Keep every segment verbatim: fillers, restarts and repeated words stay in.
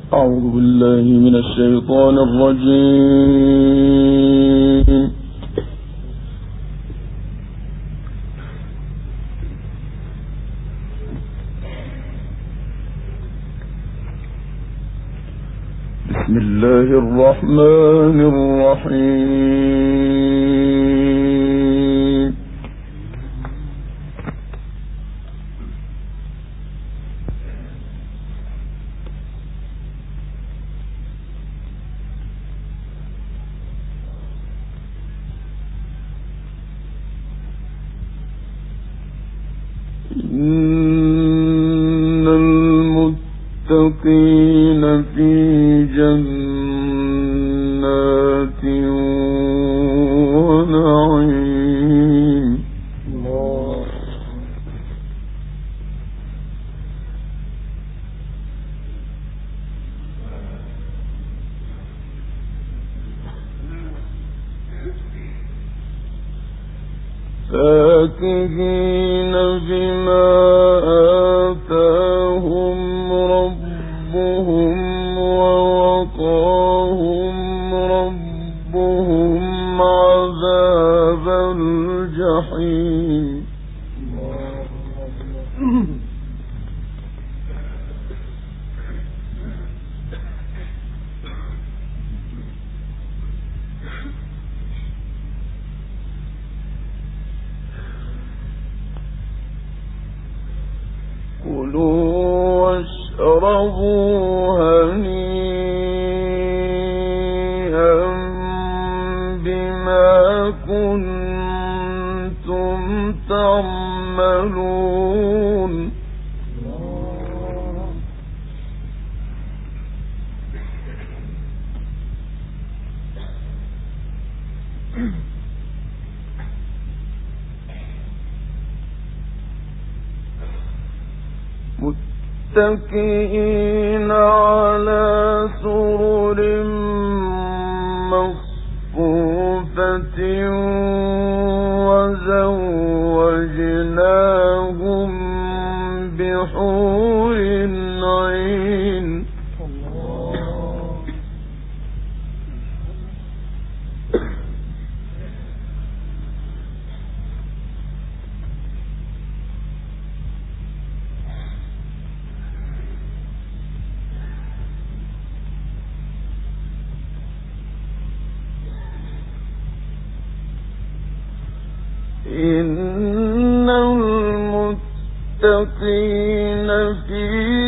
أعوذ بالله من الشيطان الرجيم. بسم الله الرحمن الرحيم. إن المتقين في جنات ونعيم. الله. فاكهين بما آتاهم ربهم ووقاهم ربهم عذاب الجحيم. كلوا واشربوا هنيئا بما كنتم تعملون. متكئين على سرر مصفوفة وزوجناهم بحور عين. إن المتقين في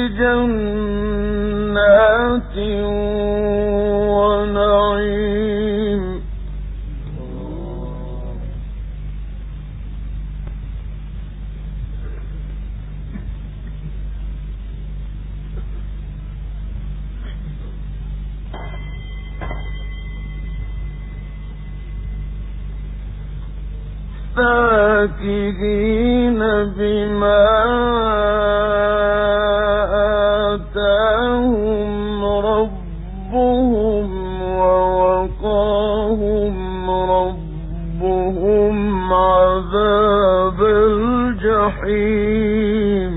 جنات ونعيم. فاكهين بما آتاهم ربهم ووقاهم ربهم عذاب الجحيم.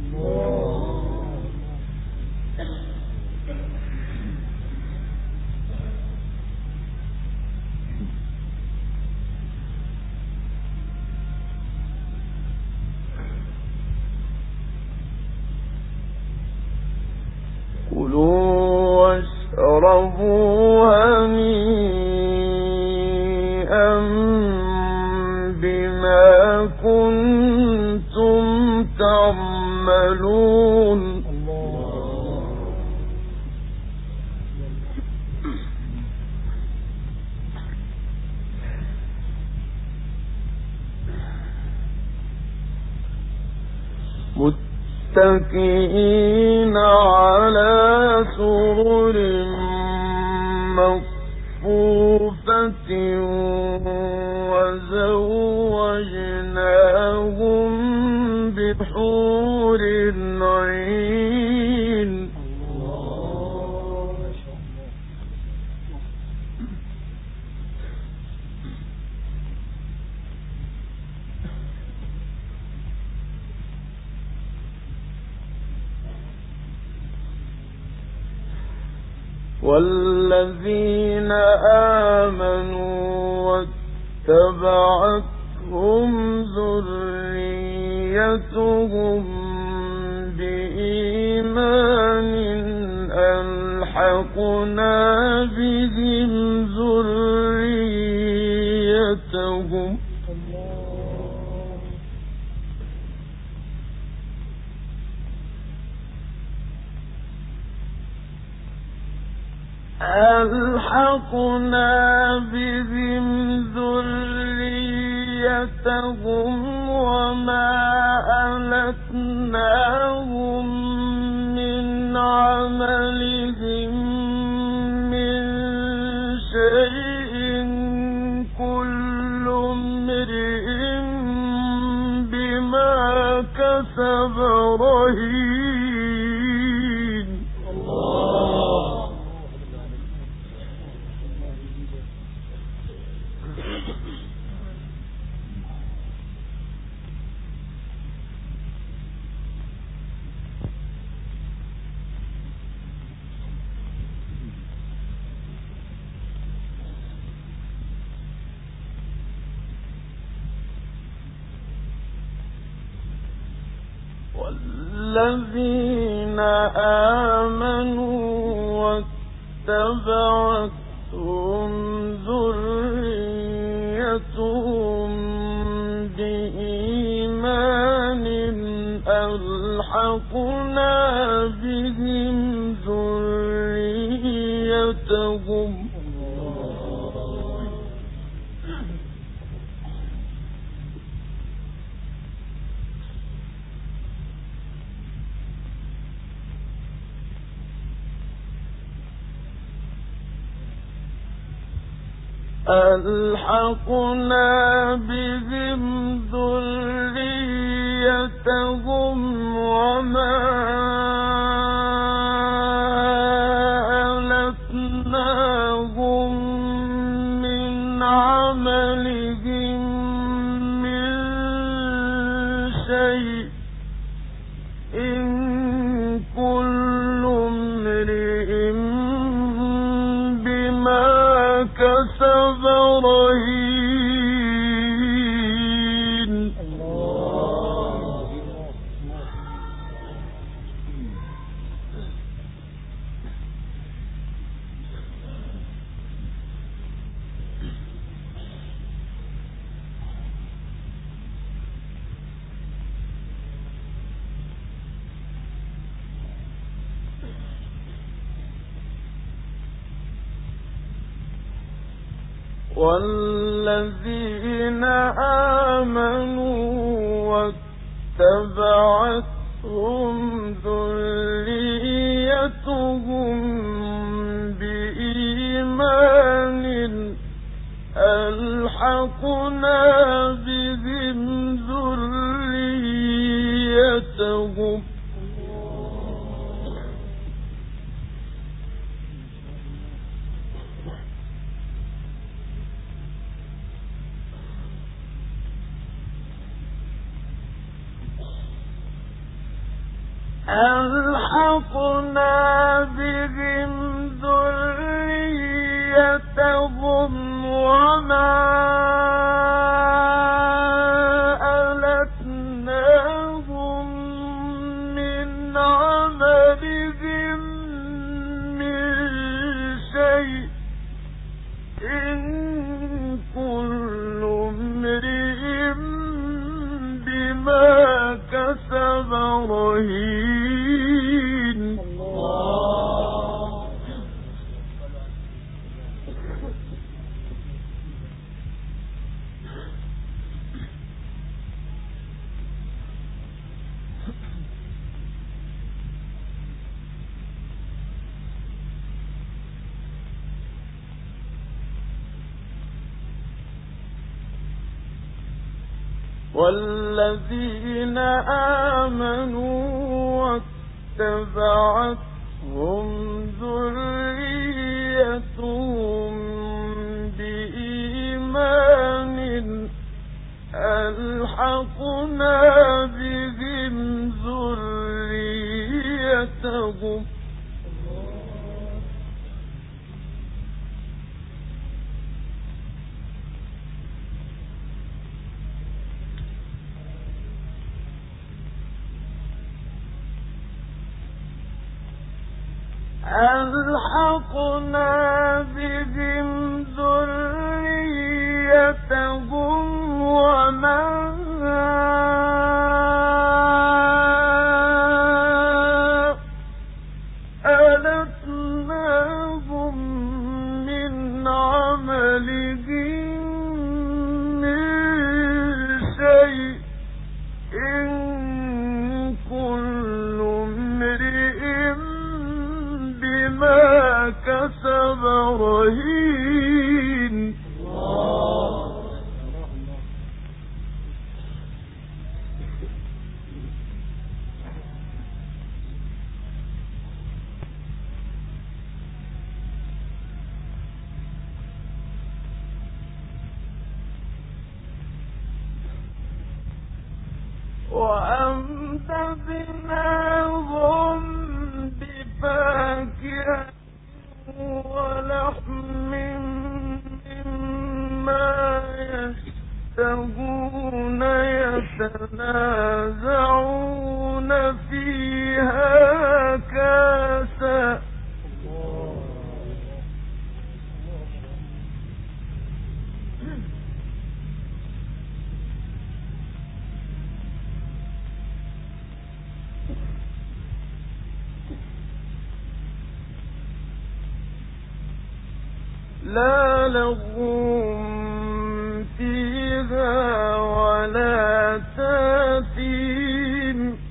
كلوا واشربوا هنيئا بما كنتم تعملون. متكئين على سرر مصفوفة وزوجناهم بحور عين. والذين آمنوا واتبعتهم ذريتهم بإيمان ألحقنا بهم ذريتهم ألحقنا بهم ذريتهم وما ألتناهم من عملهم من شيء كل امرئ بما كسب رهين. والذين آمنوا واتبعتهم ذريتهم بإيمان ألحقنا بهم ذريتهم ألحقنا بهم ذريتهم وما ألتناهم من عملهم من شيء إن كل امرئ بما كسب رهين. والذين آمنوا واتبعتهم ذريتهم بإيمان ألحقنا بهم ذريتهم ألحقنا بهم ذريتهم وما ألتناهم من عملهم من شيء إن كل امرئ بما كسب رهين. الله. والذين آمنوا واتبعتهم ذريتهم بإيمان ألحقنا بهم ذريتهم ألحقنا بهم ذريتهم وما ألتناهم من عملهم من شيء إن كل امرئ بما كسب رهين. وأمددناهم بفاكهة ولحم مما يشتهون يتنازعون فيها كأسا لا لغو فيها ولا تأثيم.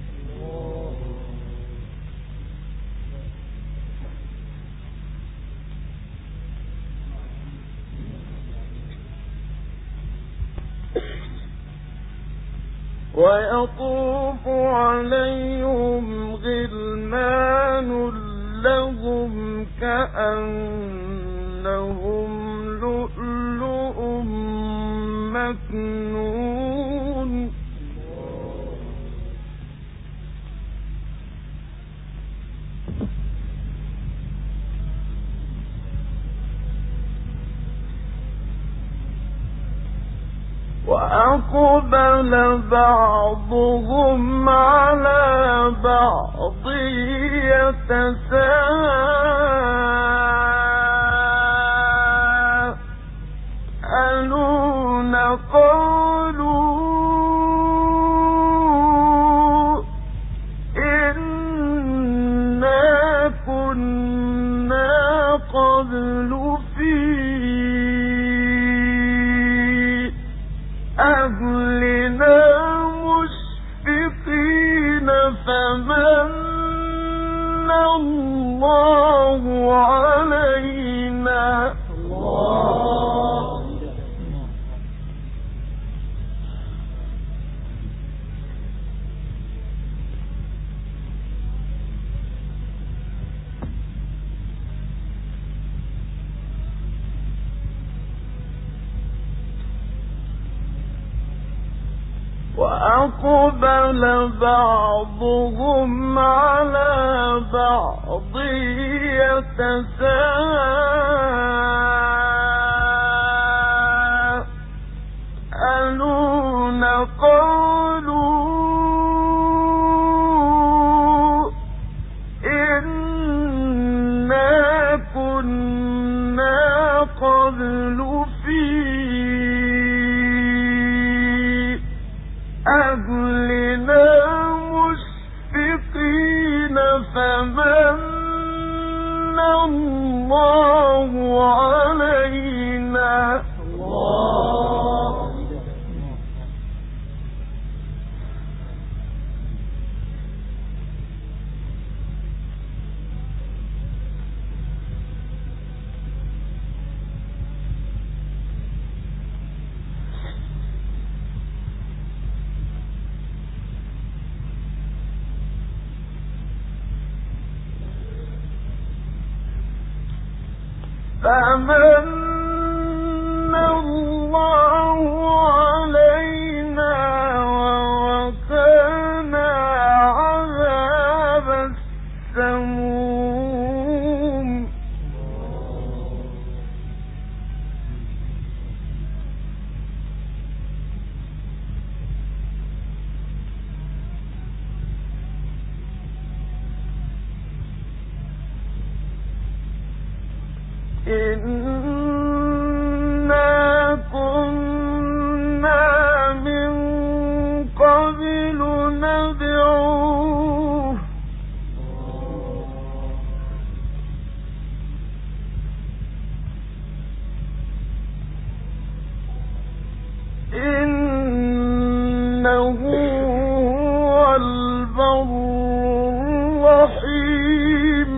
ويطوف عليهم غلمان لهم كأنهم لؤلؤ مكنون. وأقبل بعضهم على بعض يتساءلون قالوا إنا كنا قبل في أهلنا مشفقين فمن الله علينا. الله وأقبل بعضهم على بعض يتساءلون قالوا إنا كنا قبل في أهلنا مشفقين فمن الله علينا. الله فمن الله علينا ووقانا عذاب السموم. إنا كنا من قبل ندعوه إنه هو البر الرحيم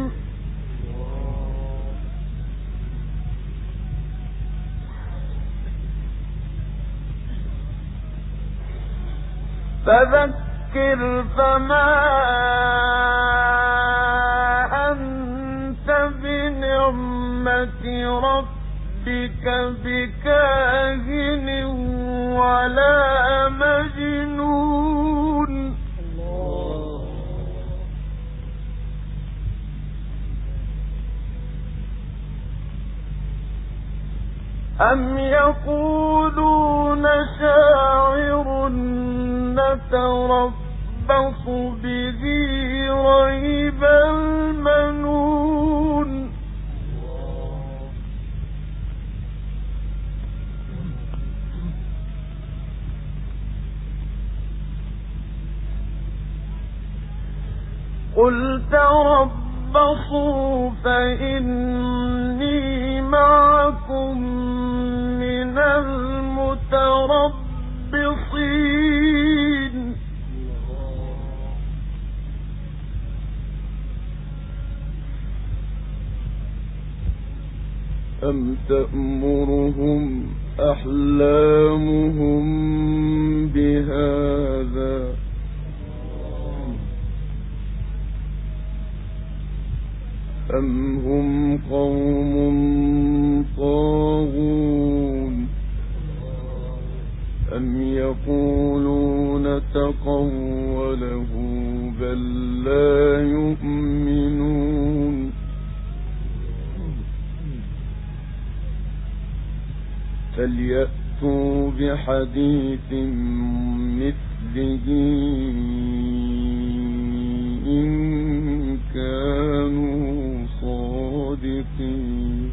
فذكر فما أنت بنعمة ربك بكاهن ولا مجنون أم يقولون شاعر نتربص به ريب المنون قل تربصوا فإني معكم من المتربصين أم تأمرهم أحلامهم بهذا أم هم قوم طاغون أم يقولون تقوله بل لا يؤمنون فليأتوا بحديث مثله إن كانوا صادقين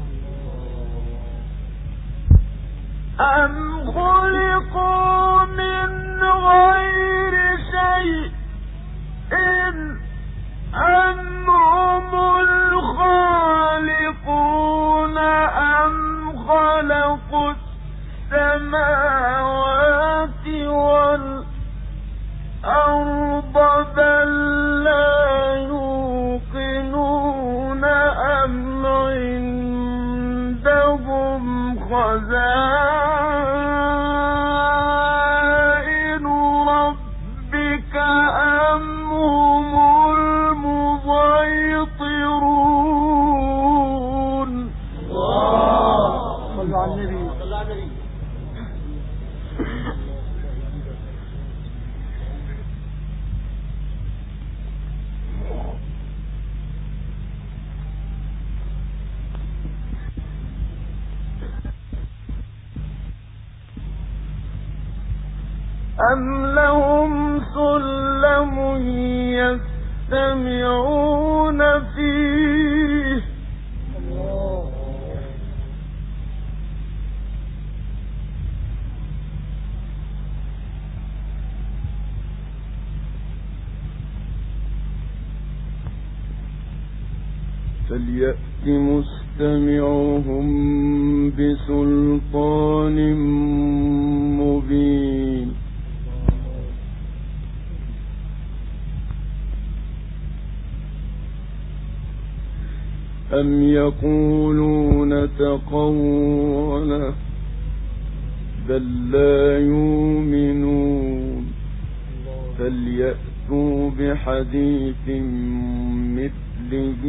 أم خلقوا من غير شيء أم هم الخالقون أم خلقوا السماوات والأرض بل لا يوقنون أم عندهم خزائن ربك أم هم المسيطرون صلى على النبي أم لهم سلم يستمعون فيه فليأت مستمعهم بسلطان مبين أم يقولون تقوله بل لا يؤمنون فليأتوا بحديث مثله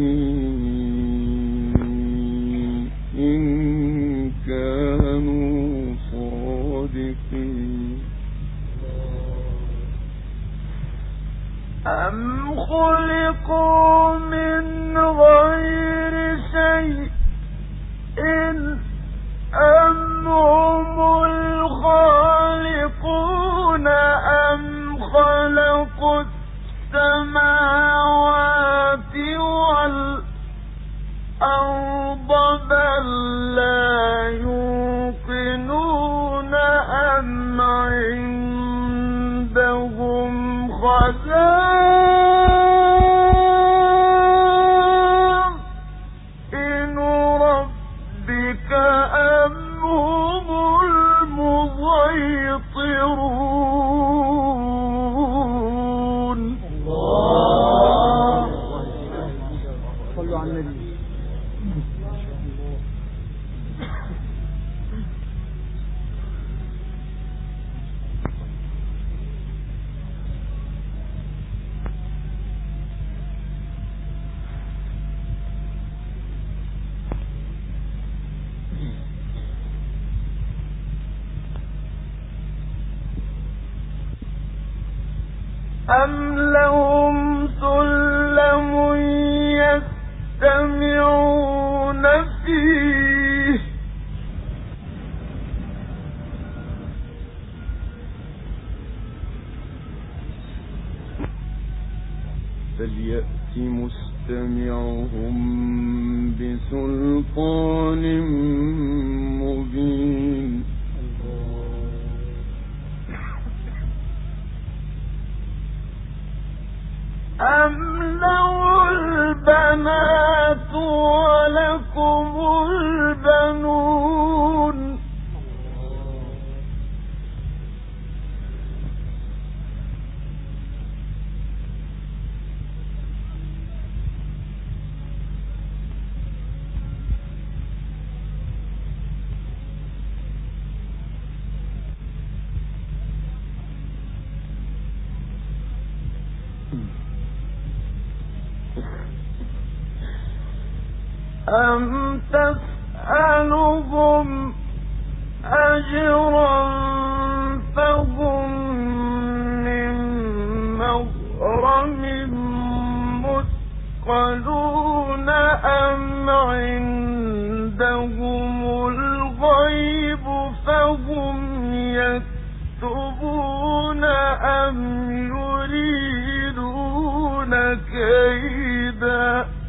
إن كانوا صادقين أم خلقوا من غير شيء أم هم الخالقون أم خلقوا السماوات والأرض لهم سلم يستمعون فيه فليأت مستمعهم بسلطان مبين أم له البنات ولكم البنون أم تسألهم أجرا فهم من مغرم مثقلون أم عندهم الغيب فهم يكتبون أم يريدون كيدا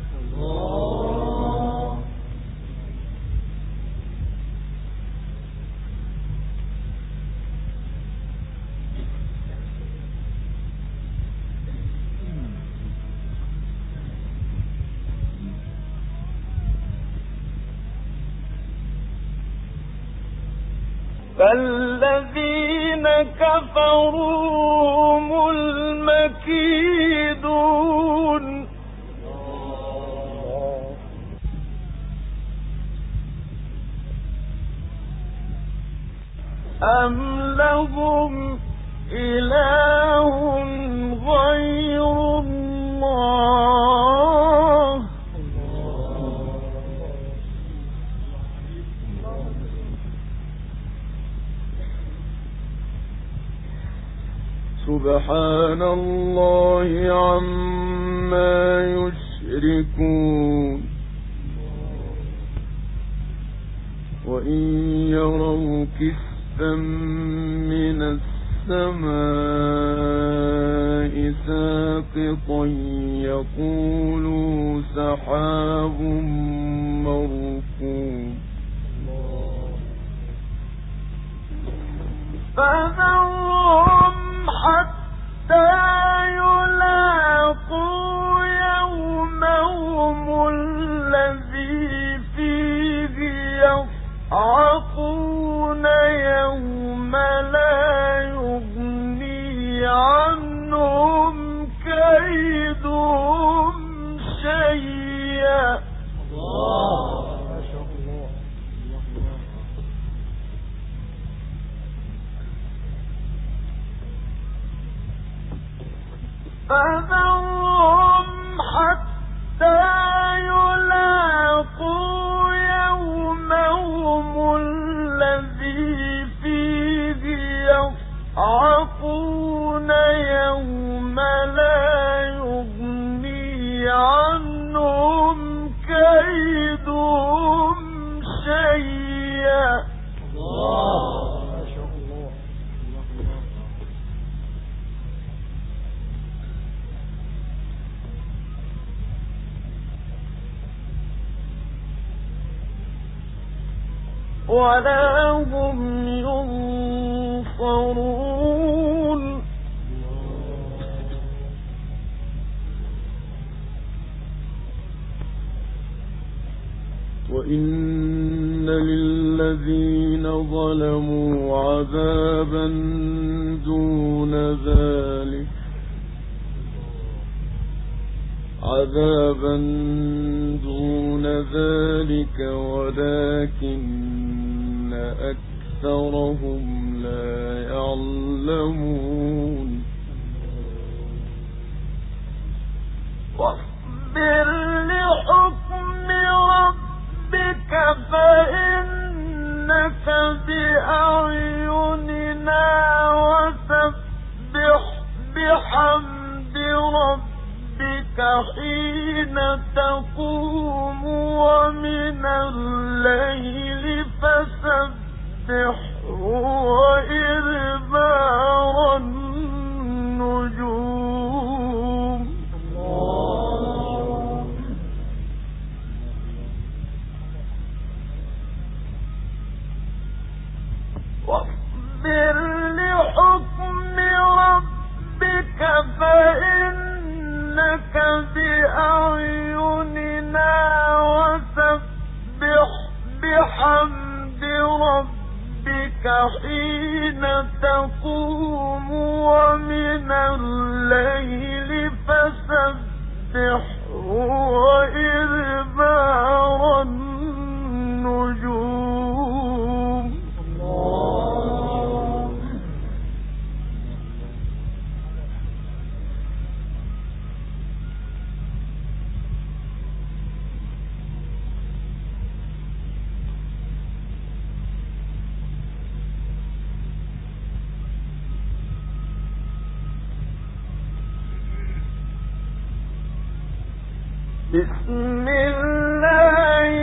فالذين كفروا هم المكيدون أم لهم إله غير الله سبحان الله عما يشركون وإن يروا كسفا من السماء ساقطا يقولوا سحاب مركوم فذرهم حتى يلاقوا يومهم الذي فيه يصعقون يوم لا يغني عنهم كيدهم شيئا فذرهم حتى يلاقوا يومهم الذي فيه يصعقون يوم لا يغني عنهم كيدهم شيئا ولا هم ينصرون وإن للذين ظلموا عذابا دون ذلك عذابا دون ذلك ولكن أكثرهم لا يعلمون واصبر لحكم ربك فإنك بأعيننا وسبح بحمد ربك حين تقوم ومن الليل فسبحه وإدبار النجوم واصبر لحكم ربك فإنك بأعيننا وسبح بحمد ربك حين تقوم ومن الليل فسبحه وإدبار النجوم بسم الله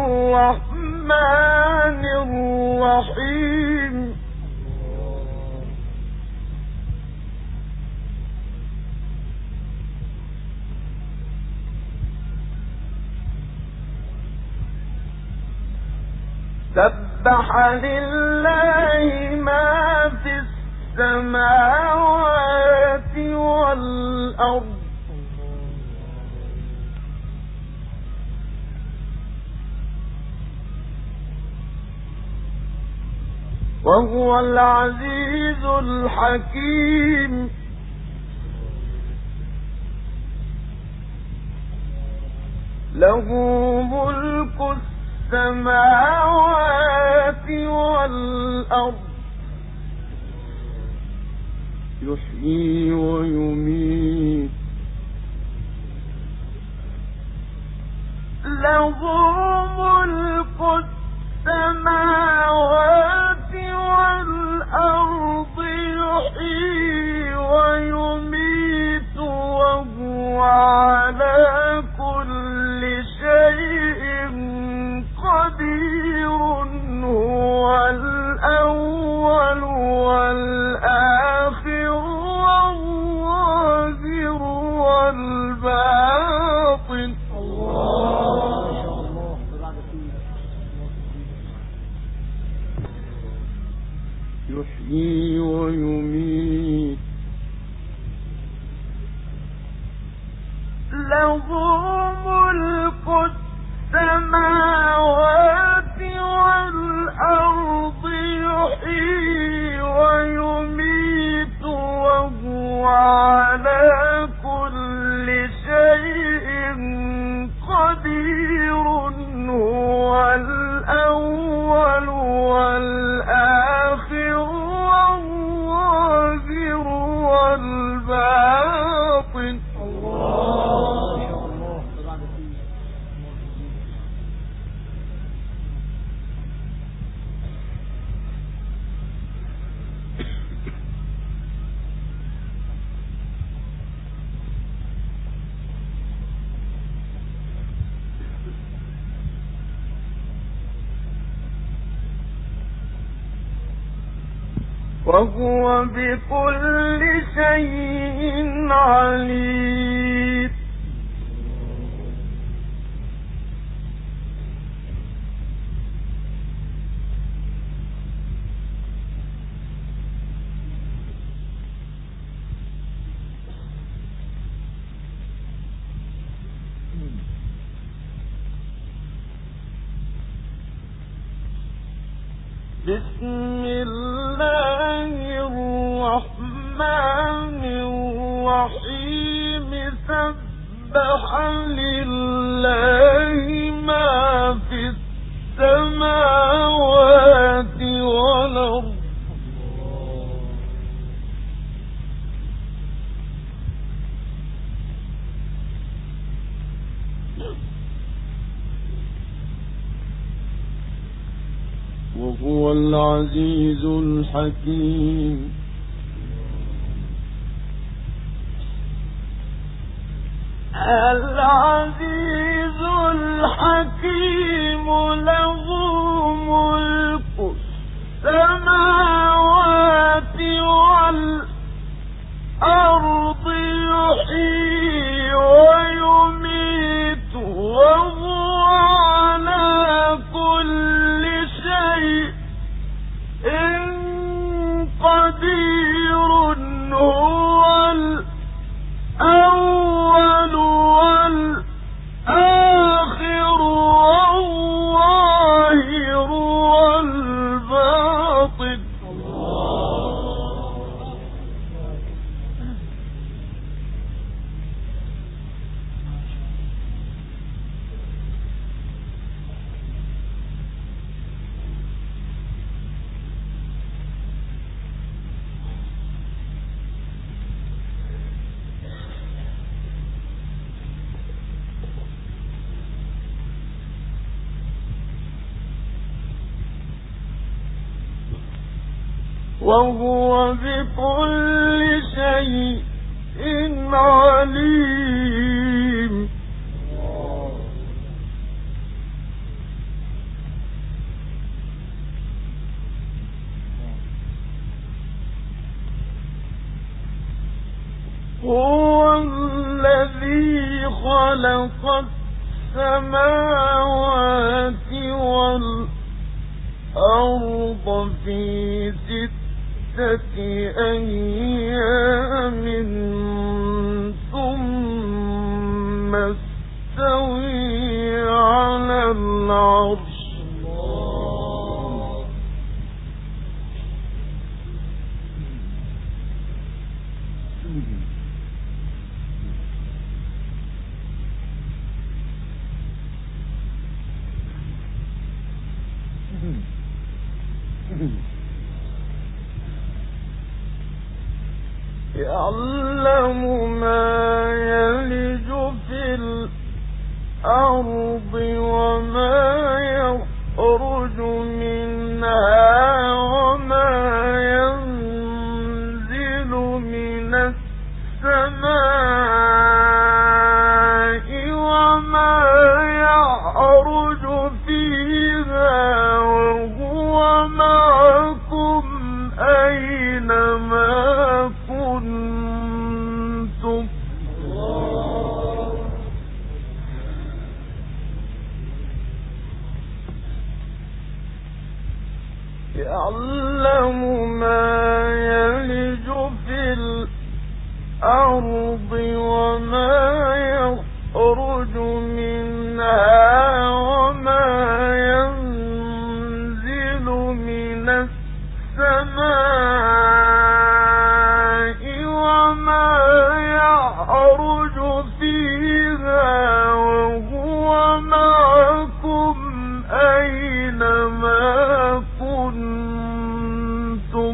الرحمن الرحيم سبح لله ما في السماوات والأرض وهو العزيز الحكيم له ملك السماوات والأرض يحيي ويميت له ملك السماوات والأرض يحيي ويميت وهو على كل شيء قدير هو الأول والآخر والظاهر والباطن يحيي ويميت له ملك السماوات والأرض يحيي ويميت وهو على كل شيء قدير هو الأول والآخر والظاهر والباطن وهو بكل شيء عليم بسم الله الرحمن الرحيم سبح لله ما في السماوات والأرض وهو العزيز الحكيم العزيز الحكيم له ملك السماوات والأرض يحيي ويميت وهو على كل شيء قدير هو الأول والآخر والظاهر والباطن وهو بكل شيء عليم. هو الذي خلق السماوات والأرض في ستة أيام ثم استوى على العرش. يعلم ما يلج في الأرض وما يخرج منها وما ينزل من السماء وما يعرج فيها وهو معكم أينما كنتم. يعلم ما يلج في الأرض وما يخرج منها وما ينزل من السماء وما يعرج فيها وهو معكم أينما كنتم.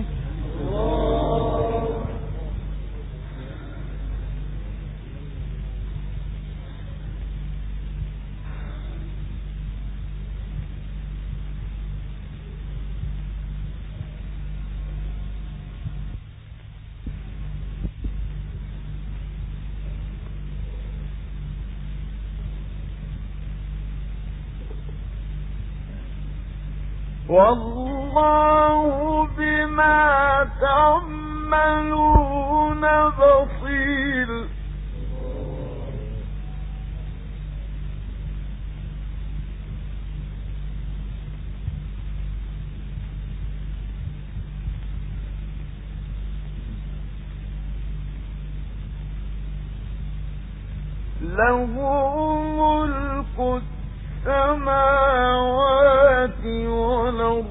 والله بما تعملون بصير. له ملك السماوات والأرض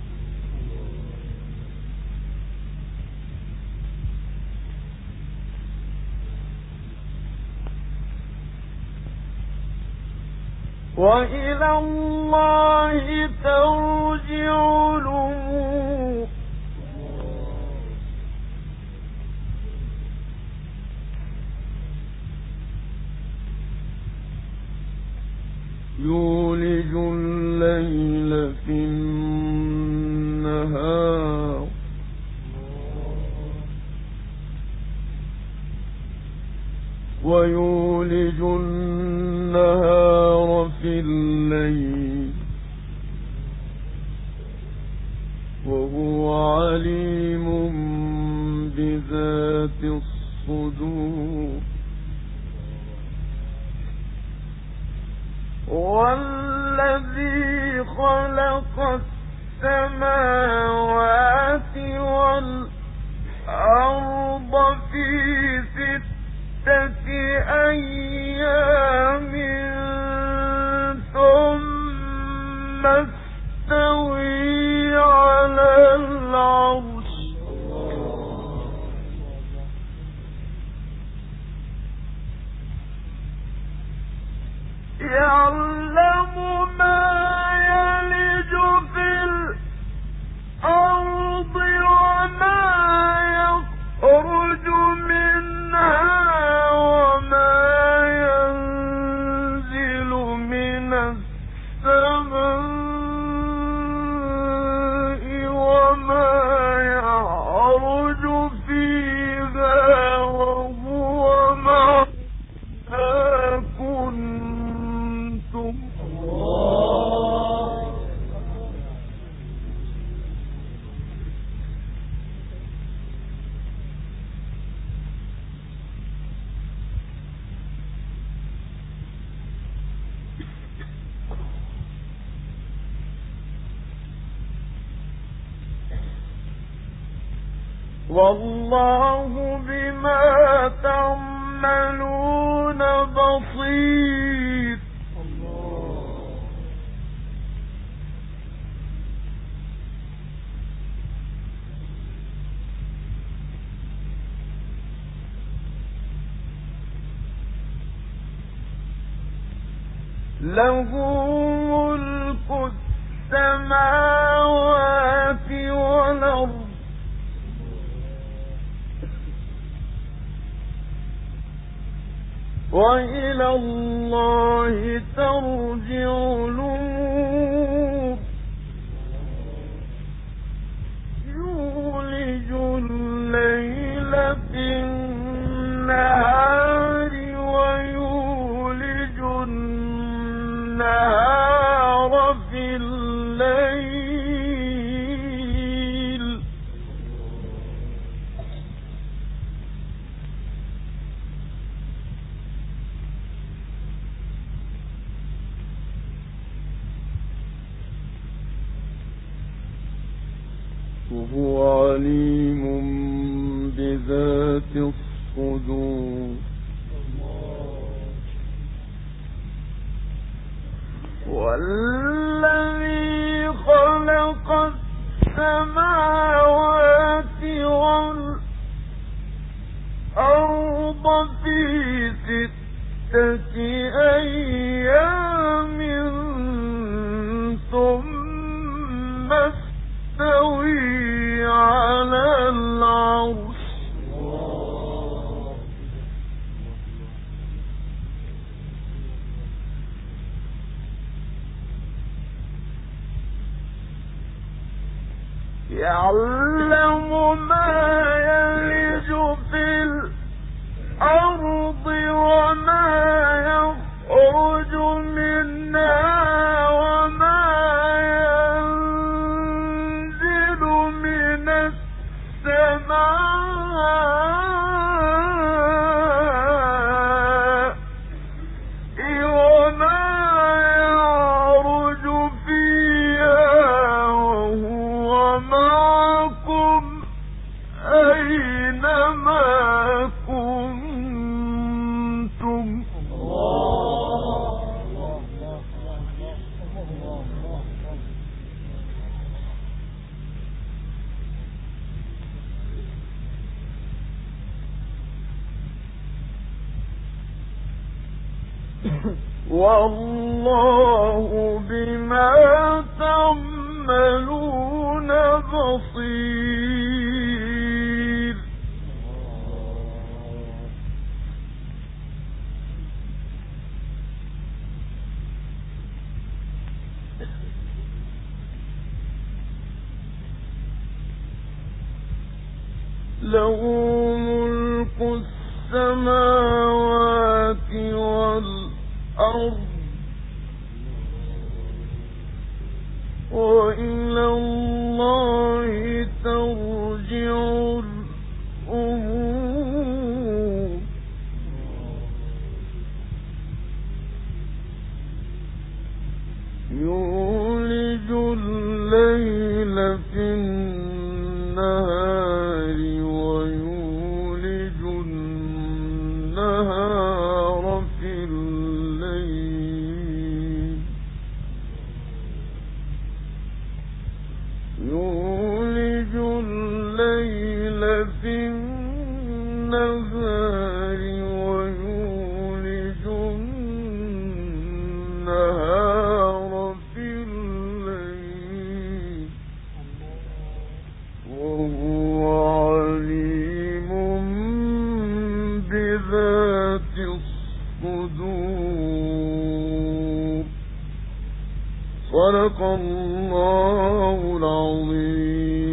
وإلى الله ترجع الأمور. يولج الليل في النهار ويولج النهار في الليل وهو عليم بذات الصدور والذي خلق السماوات والأرض في ستة أيام ثم استوى على العرش يعلم ما يلج في الأرض وما يخرج منها وما ينزل من السماء وما يعرج فيها وهو معها كنتم والله بما تعملون بصير له ملك السماوات والأرض وإلى الله ترجع الأمور يولج الليل في النهار ويولج النهار في الليل وهو عليم بذات الصدور والذي خلق السماوات والأرض في ستة أيام ثم استوى على العرش يعلم ما يلج في الأرض وما يخرج منها وما ينزل من السماء وما يعرج فيها وهو معكم أينما كنتم والله بما تعملون بصير له ملك السماوات يولج الليل في النهار ويولج النهار في الليل يولج الليل في النهار ويولج النهار في الليل وهو عليم بذات الصدور. صدق الله العظيم.